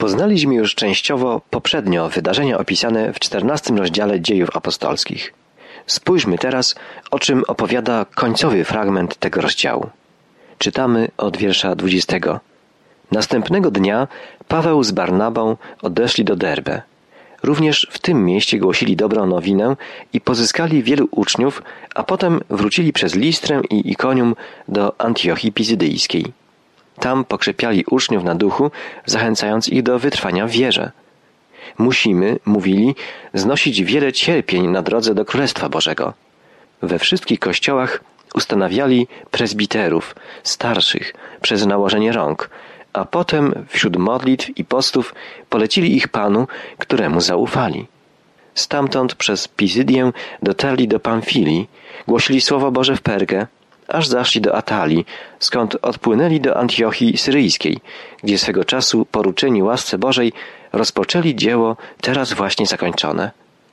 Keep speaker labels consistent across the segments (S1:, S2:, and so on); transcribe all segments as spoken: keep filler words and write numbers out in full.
S1: Poznaliśmy już częściowo poprzednio wydarzenia opisane w czternastym rozdziale Dziejów Apostolskich. Spójrzmy teraz, o czym opowiada końcowy fragment tego rozdziału. Czytamy od wiersza dwudziestego. Następnego dnia Paweł z Barnabą odeszli do Derbe. Również w tym mieście głosili dobrą nowinę i pozyskali wielu uczniów, a potem wrócili przez Listrę i Ikonium do Antiochii Pizydyjskiej. Tam pokrzepiali uczniów na duchu, zachęcając ich do wytrwania w wierze. Musimy, mówili, znosić wiele cierpień na drodze do Królestwa Bożego. We wszystkich kościołach ustanawiali prezbiterów, starszych, przez nałożenie rąk, a potem wśród modlitw i postów polecili ich Panu, któremu zaufali. Stamtąd przez Pizydię dotarli do Pamfilii, głosili Słowo Boże w Pergę, aż zaszli do Atalii, skąd odpłynęli do Antiochii Syryjskiej, gdzie swego czasu poruczeni łasce Bożej rozpoczęli dzieło teraz właśnie zakończone.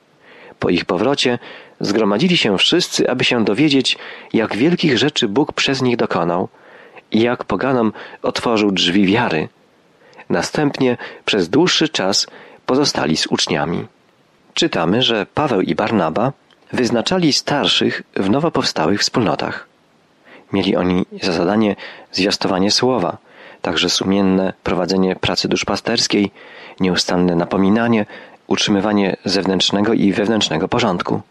S1: Po ich powrocie zgromadzili się wszyscy, aby się dowiedzieć, jak wielkich rzeczy Bóg przez nich dokonał i jak poganom otworzył drzwi wiary. Następnie przez dłuższy czas pozostali z uczniami. Czytamy, że Paweł i Barnaba wyznaczali starszych w nowo powstałych wspólnotach. Mieli oni za zadanie zwiastowanie słowa, także sumienne prowadzenie pracy duszpasterskiej, nieustanne napominanie, utrzymywanie zewnętrznego i wewnętrznego porządku.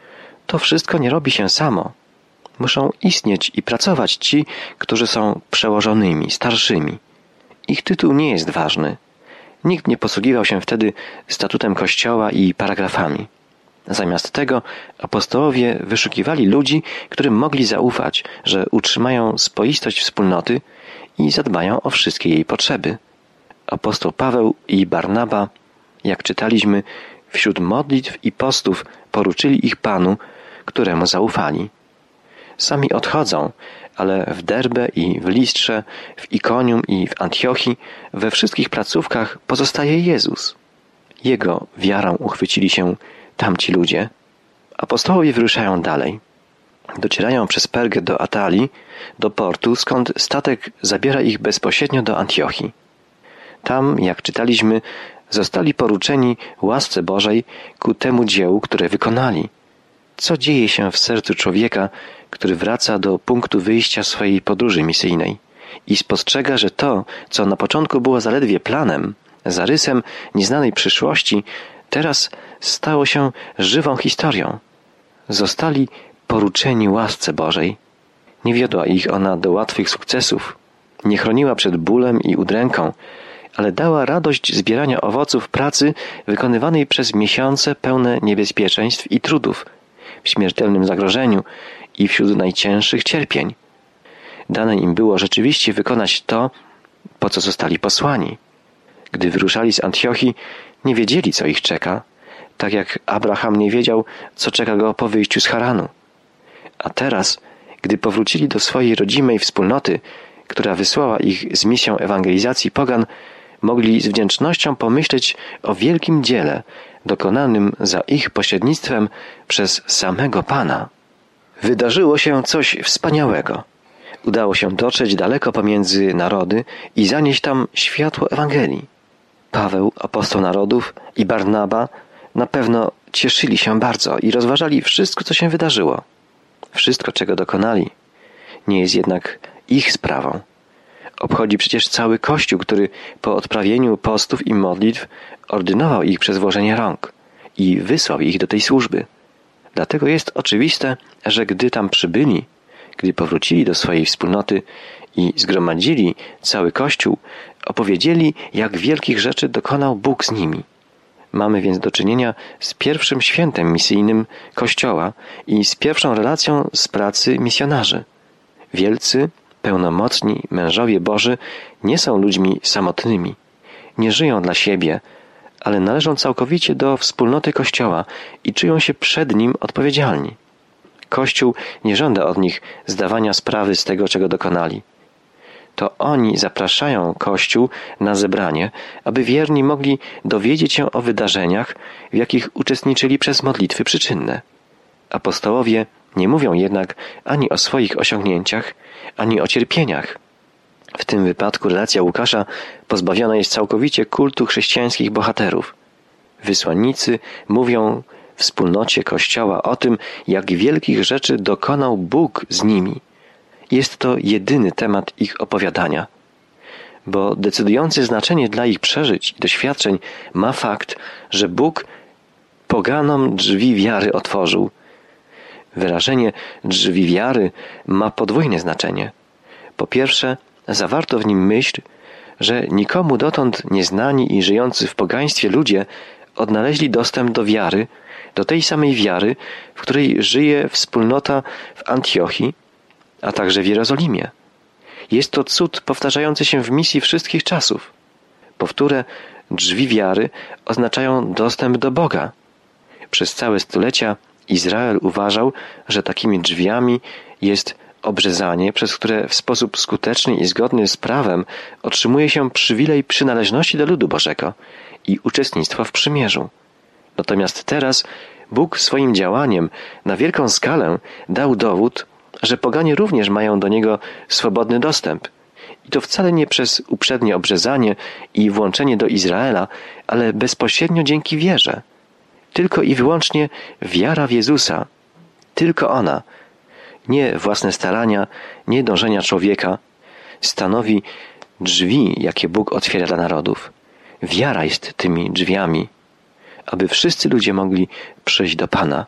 S1: To wszystko nie robi się samo. Muszą istnieć i pracować ci, którzy są przełożonymi, starszymi. Ich tytuł nie jest ważny. Nikt nie posługiwał się wtedy statutem Kościoła i paragrafami. Zamiast tego apostołowie wyszukiwali ludzi, którym mogli zaufać, że utrzymają spoistość wspólnoty i zadbają o wszystkie jej potrzeby. Apostoł Paweł i Barnaba, jak czytaliśmy, wśród modlitw i postów poruczyli ich Panu, któremu zaufali. Sami odchodzą, ale w Derbe i w Listrze, w Ikonium i w Antiochii, we wszystkich placówkach pozostaje Jezus. Jego wiarą uchwycili się tamci ludzie. Apostołowie wyruszają dalej. Docierają przez Pergę do Atalii, do portu, skąd statek zabiera ich bezpośrednio do Antiochii. Tam, jak czytaliśmy, zostali poruczeni łasce Bożej ku temu dziełu, które wykonali. Co dzieje się w sercu człowieka, który wraca do punktu wyjścia swojej podróży misyjnej i spostrzega, że to, co na początku było zaledwie planem, zarysem nieznanej przyszłości, teraz stało się żywą historią. Zostali poruczeni łasce Bożej. Nie wiodła ich ona do łatwych sukcesów, nie chroniła przed bólem i udręką, ale dała radość zbierania owoców pracy wykonywanej przez miesiące pełne niebezpieczeństw i trudów, w śmiertelnym zagrożeniu i wśród najcięższych cierpień. Dane im było rzeczywiście wykonać to, po co zostali posłani. Gdy wyruszali z Antiochii, nie wiedzieli, co ich czeka, tak jak Abraham nie wiedział, co czeka go po wyjściu z Haranu. A teraz, gdy powrócili do swojej rodzimej wspólnoty, która wysłała ich z misją ewangelizacji pogan, mogli z wdzięcznością pomyśleć o wielkim dziele dokonanym za ich pośrednictwem przez samego Pana. Wydarzyło się coś wspaniałego. Udało się dotrzeć daleko pomiędzy narody i zanieść tam światło Ewangelii. Paweł, apostoł narodów, i Barnaba na pewno cieszyli się bardzo i rozważali wszystko, co się wydarzyło. Wszystko, czego dokonali, nie jest jednak ich sprawą. Obchodzi przecież cały Kościół, który po odprawieniu postów i modlitw ordynował ich przez włożenie rąk i wysłał ich do tej służby. Dlatego jest oczywiste, że gdy tam przybyli, gdy powrócili do swojej wspólnoty i zgromadzili cały Kościół, opowiedzieli, jak wielkich rzeczy dokonał Bóg z nimi. Mamy więc do czynienia z pierwszym świętem misyjnym Kościoła i z pierwszą relacją z pracy misjonarzy. Wielcy, pełnomocni mężowie Boży nie są ludźmi samotnymi, nie żyją dla siebie, ale należą całkowicie do wspólnoty Kościoła i czują się przed nim odpowiedzialni. Kościół nie żąda od nich zdawania sprawy z tego, czego dokonali. To oni zapraszają Kościół na zebranie, aby wierni mogli dowiedzieć się o wydarzeniach, w jakich uczestniczyli przez modlitwy przyczynne. Apostołowie nie mówią jednak ani o swoich osiągnięciach, ani o cierpieniach. W tym wypadku relacja Łukasza pozbawiona jest całkowicie kultu chrześcijańskich bohaterów. Wysłannicy mówią wspólnocie Kościoła o tym, jak wielkich rzeczy dokonał Bóg z nimi. Jest to jedyny temat ich opowiadania, bo decydujące znaczenie dla ich przeżyć i doświadczeń ma fakt, że Bóg poganom drzwi wiary otworzył. Wyrażenie drzwi wiary ma podwójne znaczenie. Po pierwsze, zawarto w nim myśl, że nikomu dotąd nieznani i żyjący w pogaństwie ludzie odnaleźli dostęp do wiary, do tej samej wiary, w której żyje wspólnota w Antiochii, a także w Jerozolimie. Jest to cud powtarzający się w misji wszystkich czasów. Powtórę, drzwi wiary oznaczają dostęp do Boga. Przez całe stulecia Izrael uważał, że takimi drzwiami jest obrzezanie, przez które w sposób skuteczny i zgodny z prawem otrzymuje się przywilej przynależności do ludu Bożego i uczestnictwa w przymierzu. Natomiast teraz Bóg swoim działaniem na wielką skalę dał dowód, że poganie również mają do Niego swobodny dostęp. I to wcale nie przez uprzednie obrzezanie i włączenie do Izraela, ale bezpośrednio dzięki wierze. Tylko i wyłącznie wiara w Jezusa, tylko ona, nie własne starania, nie dążenia człowieka, stanowi drzwi, jakie Bóg otwiera dla narodów. Wiara jest tymi drzwiami, aby wszyscy ludzie mogli przyjść do Pana.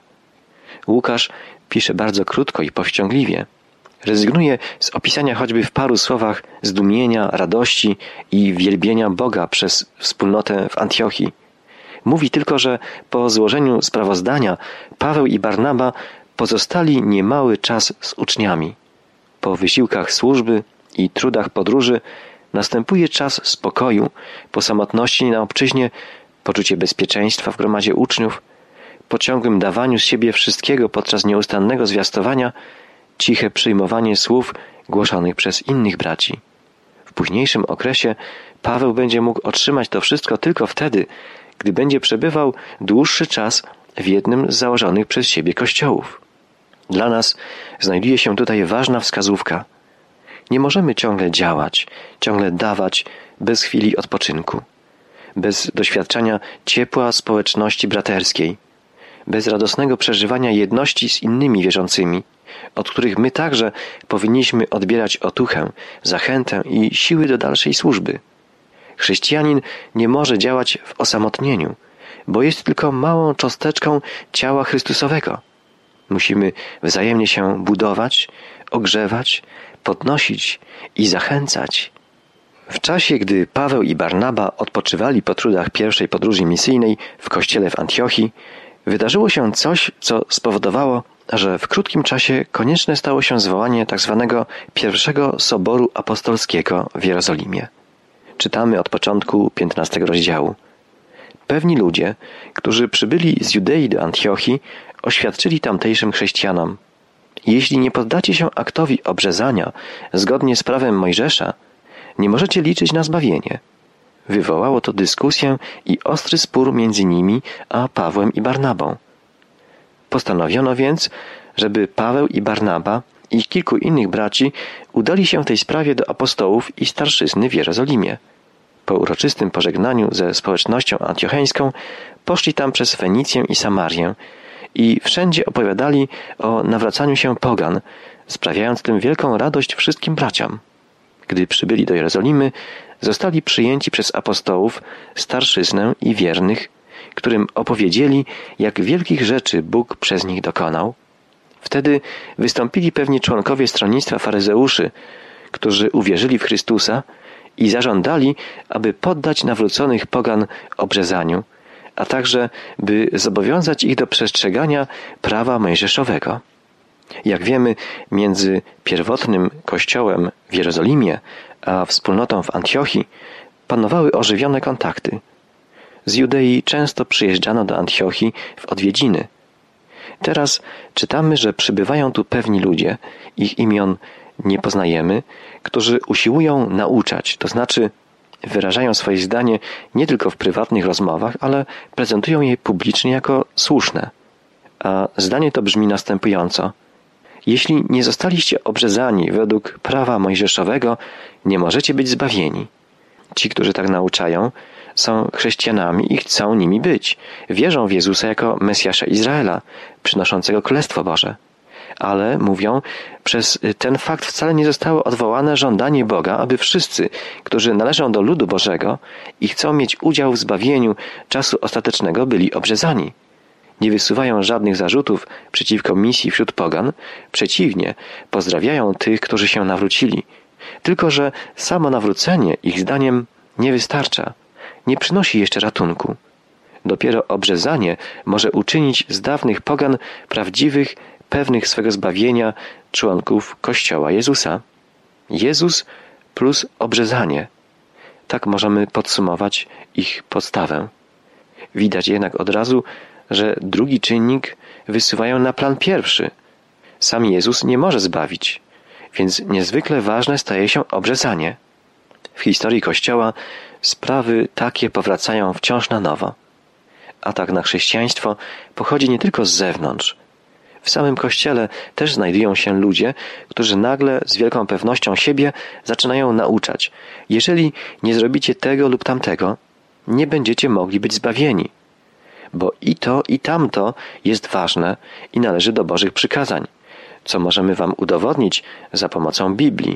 S1: Łukasz pisze bardzo krótko i powściągliwie. Rezygnuje z opisania choćby w paru słowach zdumienia, radości i wielbienia Boga przez wspólnotę w Antiochii. Mówi tylko, że po złożeniu sprawozdania Paweł i Barnaba pozostali niemały czas z uczniami. Po wysiłkach służby i trudach podróży następuje czas spokoju, po samotności na obczyźnie poczucie bezpieczeństwa w gromadzie uczniów, po ciągłym dawaniu z siebie wszystkiego podczas nieustannego zwiastowania, ciche przyjmowanie słów głoszonych przez innych braci. W późniejszym okresie Paweł będzie mógł otrzymać to wszystko tylko wtedy, gdy będzie przebywał dłuższy czas w jednym z założonych przez siebie kościołów. Dla nas znajduje się tutaj ważna wskazówka. Nie możemy ciągle działać, ciągle dawać bez chwili odpoczynku, bez doświadczenia ciepła społeczności braterskiej, bez radosnego przeżywania jedności z innymi wierzącymi, od których my także powinniśmy odbierać otuchę, zachętę i siły do dalszej służby. Chrześcijanin nie może działać w osamotnieniu, bo jest tylko małą cząsteczką ciała Chrystusowego. Musimy wzajemnie się budować, ogrzewać, podnosić i zachęcać. W czasie, gdy Paweł i Barnaba odpoczywali po trudach pierwszej podróży misyjnej w kościele w Antiochii, wydarzyło się coś, co spowodowało, że w krótkim czasie konieczne stało się zwołanie tzw. pierwszego Soboru Apostolskiego w Jerozolimie. Czytamy od początku piętnastego rozdziału. Pewni ludzie, którzy przybyli z Judei do Antiochii, oświadczyli tamtejszym chrześcijanom: jeśli nie poddacie się aktowi obrzezania zgodnie z prawem Mojżesza, nie możecie liczyć na zbawienie. Wywołało to dyskusję i ostry spór między nimi a Pawłem i Barnabą. Postanowiono więc, żeby Paweł i Barnaba i kilku innych braci udali się w tej sprawie do apostołów i starszyzny w Jerozolimie. Po uroczystym pożegnaniu ze społecznością antiocheńską poszli tam przez Fenicję i Samarię i wszędzie opowiadali o nawracaniu się pogan, sprawiając tym wielką radość wszystkim braciom. Gdy przybyli do Jerozolimy, zostali przyjęci przez apostołów, starszyznę i wiernych, którym opowiedzieli, jak wielkich rzeczy Bóg przez nich dokonał. Wtedy wystąpili pewni członkowie stronnictwa faryzeuszy, którzy uwierzyli w Chrystusa i zażądali, aby poddać nawróconych pogan obrzezaniu, a także by zobowiązać ich do przestrzegania prawa mojżeszowego. Jak wiemy, między pierwotnym kościołem w Jerozolimie a wspólnotą w Antiochii panowały ożywione kontakty. Z Judei często przyjeżdżano do Antiochii w odwiedziny. Teraz czytamy, że przybywają tu pewni ludzie, ich imion nie poznajemy, którzy usiłują nauczać, to znaczy wyrażają swoje zdanie nie tylko w prywatnych rozmowach, ale prezentują je publicznie jako słuszne. A zdanie to brzmi następująco: Jeśli nie zostaliście obrzezani według prawa mojżeszowego, nie możecie być zbawieni. Ci, którzy tak nauczają, są chrześcijanami i chcą nimi być. Wierzą w Jezusa jako Mesjasza Izraela, przynoszącego Królestwo Boże. Ale, mówią, przez ten fakt wcale nie zostało odwołane żądanie Boga, aby wszyscy, którzy należą do ludu Bożego i chcą mieć udział w zbawieniu czasu ostatecznego, byli obrzezani. Nie wysuwają żadnych zarzutów przeciwko misji wśród pogan, przeciwnie, pozdrawiają tych, którzy się nawrócili. Tylko że samo nawrócenie, ich zdaniem, nie wystarcza, nie przynosi jeszcze ratunku. Dopiero obrzezanie może uczynić z dawnych pogan prawdziwych, pewnych swego zbawienia członków Kościoła Jezusa. Jezus plus obrzezanie. Tak możemy podsumować ich podstawę. Widać jednak od razu, że drugi czynnik wysuwają na plan pierwszy. Sam Jezus nie może zbawić, więc niezwykle ważne staje się obrzezanie. W historii Kościoła sprawy takie powracają wciąż na nowo. Atak na chrześcijaństwo pochodzi nie tylko z zewnątrz. W samym Kościele też znajdują się ludzie, którzy nagle z wielką pewnością siebie zaczynają nauczać: jeżeli nie zrobicie tego lub tamtego, nie będziecie mogli być zbawieni. Bo i to, i tamto jest ważne i należy do Bożych przykazań, co możemy wam udowodnić za pomocą Biblii.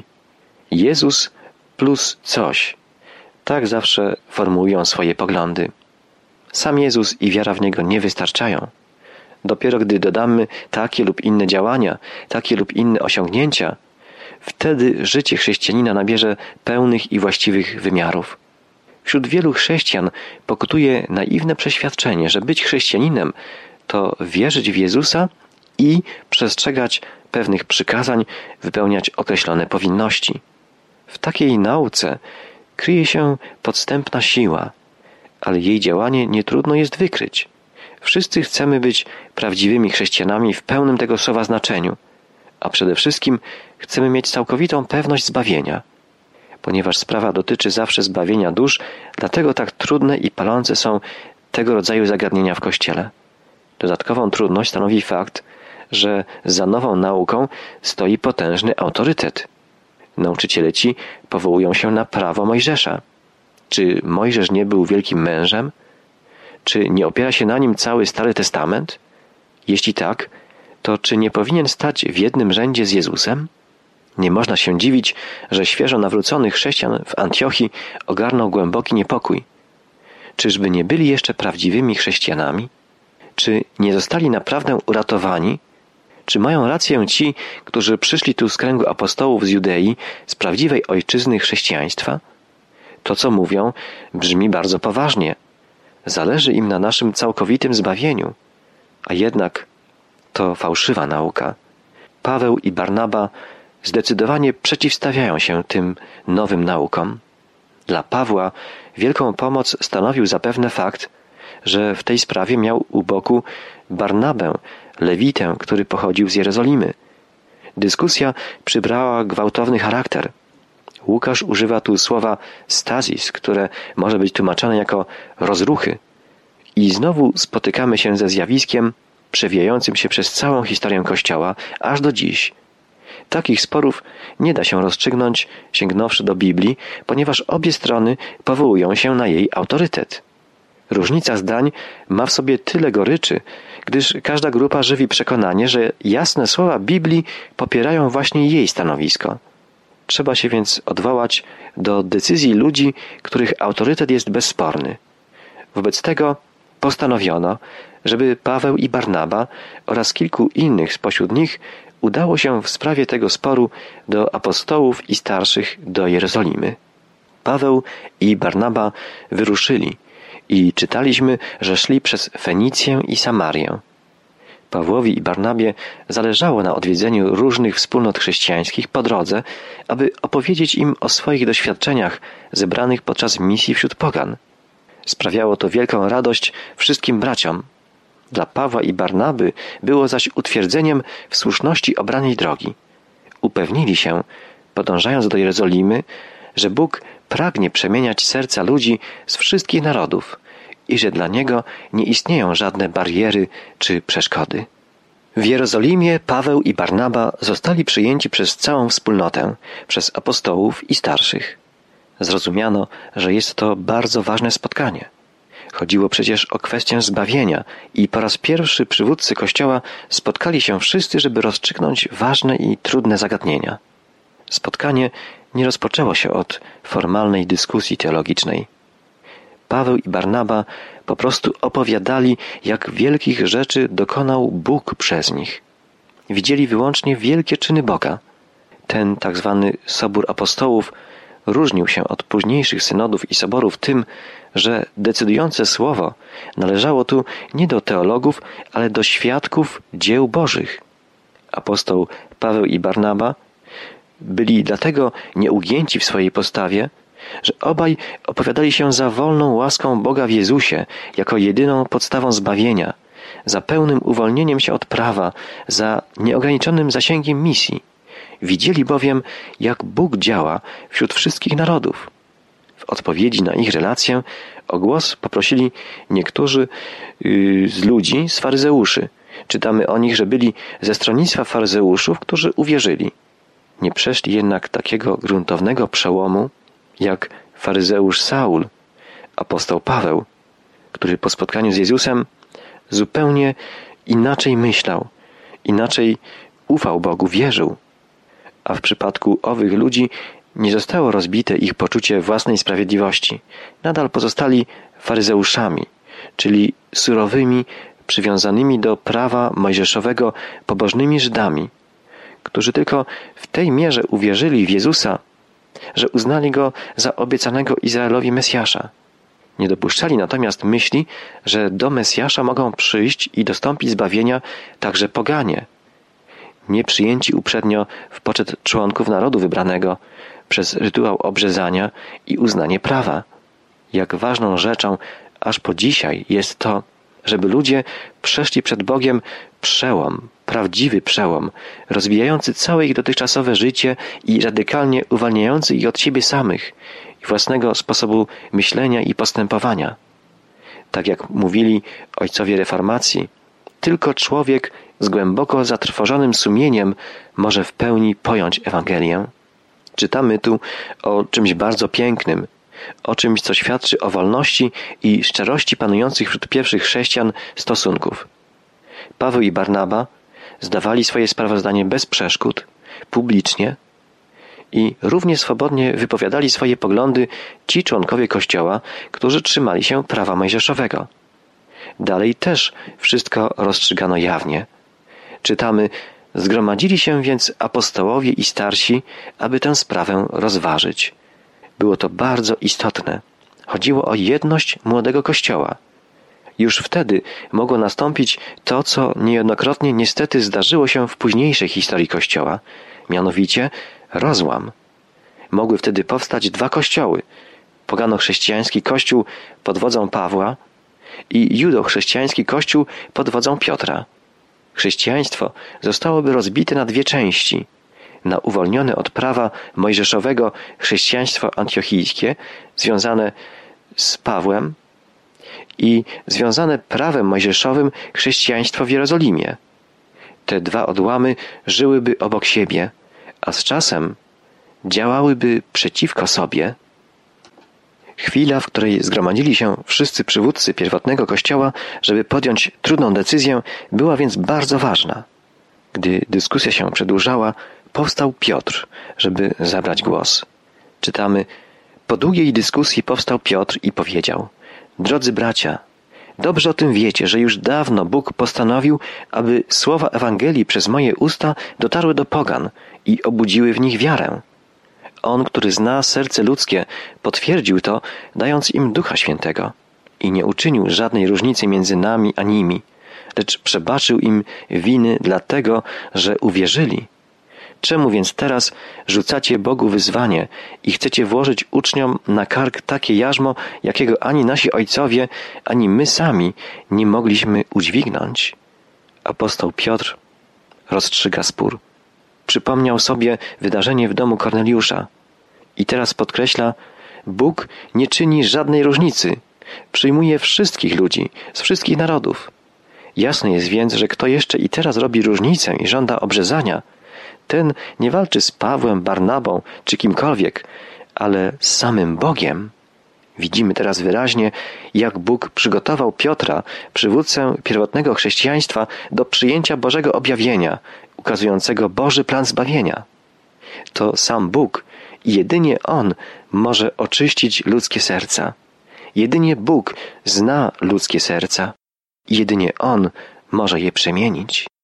S1: Jezus plus coś. Tak zawsze formułują swoje poglądy. Sam Jezus i wiara w Niego nie wystarczają. Dopiero gdy dodamy takie lub inne działania, takie lub inne osiągnięcia, wtedy życie chrześcijanina nabierze pełnych i właściwych wymiarów. Wśród wielu chrześcijan pokutuje naiwne przeświadczenie, że być chrześcijaninem to wierzyć w Jezusa i przestrzegać pewnych przykazań, wypełniać określone powinności. W takiej nauce kryje się podstępna siła, ale jej działanie nie trudno jest wykryć. Wszyscy chcemy być prawdziwymi chrześcijanami w pełnym tego słowa znaczeniu, a przede wszystkim chcemy mieć całkowitą pewność zbawienia. Ponieważ sprawa dotyczy zawsze zbawienia dusz, dlatego tak trudne i palące są tego rodzaju zagadnienia w Kościele. Dodatkową trudność stanowi fakt, że za nową nauką stoi potężny autorytet. Nauczyciele ci powołują się na prawo Mojżesza. Czy Mojżesz nie był wielkim mężem? Czy nie opiera się na nim cały Stary Testament? Jeśli tak, to czy nie powinien stać w jednym rzędzie z Jezusem? Nie można się dziwić, że świeżo nawróconych chrześcijan w Antiochii ogarnął głęboki niepokój. Czyżby nie byli jeszcze prawdziwymi chrześcijanami? Czy nie zostali naprawdę uratowani? Czy mają rację ci, którzy przyszli tu z kręgu apostołów z Judei, z prawdziwej ojczyzny chrześcijaństwa? To, co mówią, brzmi bardzo poważnie. Zależy im na naszym całkowitym zbawieniu. A jednak to fałszywa nauka. Paweł i Barnaba zdecydowanie przeciwstawiają się tym nowym naukom. Dla Pawła wielką pomoc stanowił zapewne fakt, że w tej sprawie miał u boku Barnabę, Lewitę, który pochodził z Jerozolimy. Dyskusja przybrała gwałtowny charakter. Łukasz używa tu słowa stazis, które może być tłumaczone jako rozruchy. I znowu spotykamy się ze zjawiskiem przewijającym się przez całą historię Kościoła, aż do dziś. Takich sporów nie da się rozstrzygnąć, sięgnąwszy do Biblii, ponieważ obie strony powołują się na jej autorytet. Różnica zdań ma w sobie tyle goryczy, gdyż każda grupa żywi przekonanie, że jasne słowa Biblii popierają właśnie jej stanowisko. Trzeba się więc odwołać do decyzji ludzi, których autorytet jest bezsporny. Wobec tego postanowiono, żeby Paweł i Barnaba oraz kilku innych spośród nich udało się w sprawie tego sporu do apostołów i starszych do Jerozolimy. Paweł i Barnaba wyruszyli i czytaliśmy, że szli przez Fenicję i Samarię. Pawłowi i Barnabie zależało na odwiedzeniu różnych wspólnot chrześcijańskich po drodze, aby opowiedzieć im o swoich doświadczeniach zebranych podczas misji wśród pogan. Sprawiało to wielką radość wszystkim braciom. Dla Pawła i Barnaby było zaś utwierdzeniem w słuszności obranej drogi. Upewnili się, podążając do Jerozolimy, że Bóg pragnie przemieniać serca ludzi z wszystkich narodów i że dla Niego nie istnieją żadne bariery czy przeszkody. W Jerozolimie Paweł i Barnaba zostali przyjęci przez całą wspólnotę, przez apostołów i starszych. Zrozumiano, że jest to bardzo ważne spotkanie. Chodziło przecież o kwestię zbawienia i po raz pierwszy przywódcy Kościoła spotkali się wszyscy, żeby rozstrzygnąć ważne i trudne zagadnienia. Spotkanie nie rozpoczęło się od formalnej dyskusji teologicznej. Paweł i Barnaba po prostu opowiadali, jak wielkich rzeczy dokonał Bóg przez nich. Widzieli wyłącznie wielkie czyny Boga. Ten tak zwany Sobór Apostołów różnił się od późniejszych synodów i soborów tym, że decydujące słowo należało tu nie do teologów, ale do świadków dzieł Bożych. Apostoł Paweł i Barnaba byli dlatego nieugięci w swojej postawie, że obaj opowiadali się za wolną łaską Boga w Jezusie jako jedyną podstawą zbawienia, za pełnym uwolnieniem się od prawa, za nieograniczonym zasięgiem misji. Widzieli bowiem, jak Bóg działa wśród wszystkich narodów. W odpowiedzi na ich relację o głos poprosili niektórzy yy, z ludzi, z faryzeuszy. Czytamy o nich, że byli ze stronnictwa faryzeuszów, którzy uwierzyli. Nie przeszli jednak takiego gruntownego przełomu, jak faryzeusz Saul, apostoł Paweł, który po spotkaniu z Jezusem zupełnie inaczej myślał, inaczej ufał Bogu, wierzył. A w przypadku owych ludzi nie zostało rozbite ich poczucie własnej sprawiedliwości. Nadal pozostali faryzeuszami, czyli surowymi, przywiązanymi do prawa mojżeszowego pobożnymi Żydami, którzy tylko w tej mierze uwierzyli w Jezusa, że uznali Go za obiecanego Izraelowi Mesjasza. Nie dopuszczali natomiast myśli, że do Mesjasza mogą przyjść i dostąpić zbawienia także poganie, nie przyjęci uprzednio w poczet członków narodu wybranego przez rytuał obrzezania i uznanie prawa. Jak ważną rzeczą aż po dzisiaj jest to, żeby ludzie przeszli przed Bogiem przełom, prawdziwy przełom, rozwijający całe ich dotychczasowe życie i radykalnie uwalniający ich od siebie samych i własnego sposobu myślenia i postępowania. Tak jak mówili ojcowie reformacji, tylko człowiek z głęboko zatrwożonym sumieniem może w pełni pojąć Ewangelię. Czytamy tu o czymś bardzo pięknym, o czymś, co świadczy o wolności i szczerości panujących wśród pierwszych chrześcijan stosunków. Paweł i Barnaba zdawali swoje sprawozdanie bez przeszkód, publicznie i równie swobodnie wypowiadali swoje poglądy ci członkowie Kościoła, którzy trzymali się prawa mojżeszowego. Dalej też wszystko rozstrzygano jawnie. Czytamy: zgromadzili się więc apostołowie i starsi, aby tę sprawę rozważyć. Było to bardzo istotne. Chodziło o jedność młodego Kościoła. Już wtedy mogło nastąpić to, co niejednokrotnie niestety zdarzyło się w późniejszej historii Kościoła, mianowicie rozłam. Mogły wtedy powstać dwa kościoły: pogano-chrześcijański kościół pod wodzą Pawła i judo-chrześcijański kościół pod wodzą Piotra. Chrześcijaństwo zostałoby rozbite na dwie części: na uwolnione od prawa mojżeszowego chrześcijaństwo antiochijskie, związane z Pawłem, i związane prawem mojżeszowym chrześcijaństwo w Jerozolimie. Te dwa odłamy żyłyby obok siebie, a z czasem działałyby przeciwko sobie. Chwila, w której zgromadzili się wszyscy przywódcy pierwotnego Kościoła, żeby podjąć trudną decyzję, była więc bardzo ważna. Gdy dyskusja się przedłużała, powstał Piotr, żeby zabrać głos. Czytamy: po długiej dyskusji powstał Piotr i powiedział: drodzy bracia, dobrze o tym wiecie, że już dawno Bóg postanowił, aby słowa Ewangelii przez moje usta dotarły do pogan i obudziły w nich wiarę. On, który zna serce ludzkie, potwierdził to, dając im Ducha Świętego i nie uczynił żadnej różnicy między nami a nimi, lecz przebaczył im winy dlatego, że uwierzyli. Czemu więc teraz rzucacie Bogu wyzwanie i chcecie włożyć uczniom na kark takie jarzmo, jakiego ani nasi ojcowie, ani my sami nie mogliśmy udźwignąć? Apostoł Piotr rozstrzyga spór. Przypomniał sobie wydarzenie w domu Korneliusza i teraz podkreśla: Bóg nie czyni żadnej różnicy, przyjmuje wszystkich ludzi z wszystkich narodów. Jasne jest więc, że kto jeszcze i teraz robi różnicę i żąda obrzezania, ten nie walczy z Pawłem, Barnabą czy kimkolwiek, ale z samym Bogiem. Widzimy teraz wyraźnie, jak Bóg przygotował Piotra, przywódcę pierwotnego chrześcijaństwa, do przyjęcia Bożego objawienia, ukazującego Boży plan zbawienia. To sam Bóg i jedynie On może oczyścić ludzkie serca. Jedynie Bóg zna ludzkie serca i jedynie On może je przemienić.